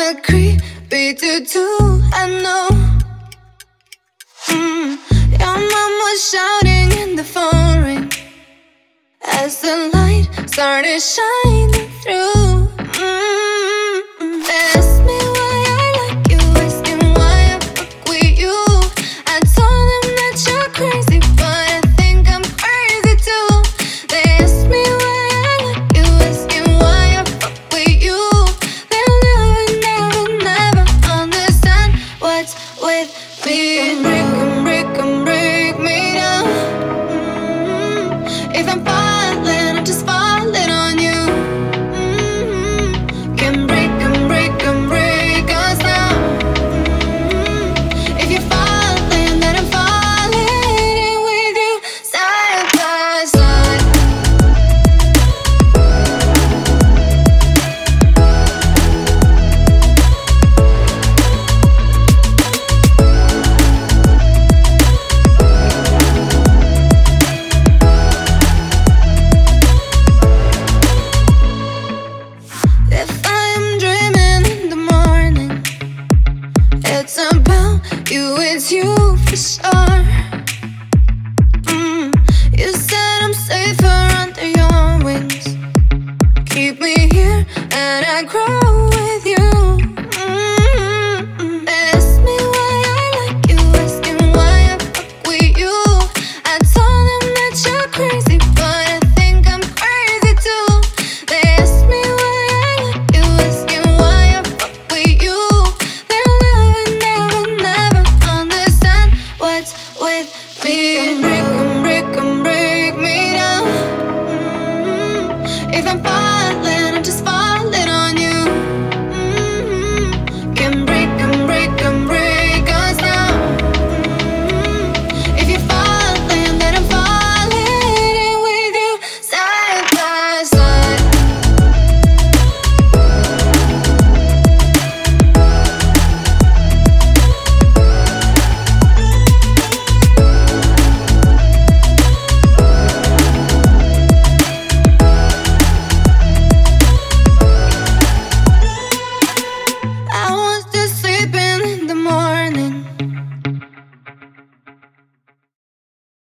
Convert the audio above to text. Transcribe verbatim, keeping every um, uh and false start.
kinda creepy to do, I know. mm. Your mom was shouting in the phone ring as the light started shining through. mm. They asked me why I like you, asking why I fuck with you. I told them that you're crazy, but I think I'm crazy too. They asked me why I like you, asking why I fuck with you. They'll never, never, never understand what's with me. Break 'em, break 'em, break me down. mm. If I'm falling, I'm just falling on you. mm. Can break 'em, break 'em, break us now. mm. If you're falling, then I'm falling with you, side by side. If I am dreaming in the morning, it's about you, it's you for sure. mm. You said I'm safer under your wings. Keep me here and I grow with you. mm. They asked me why I like you, asking why I fuck with you. I told them that you're crazy, but I think I'm crazy too. They asked me why I like you, asking why I fuck with you. They'll never, never, never understand what's with me. Break 'em, break 'em, break me down. mm. If I'm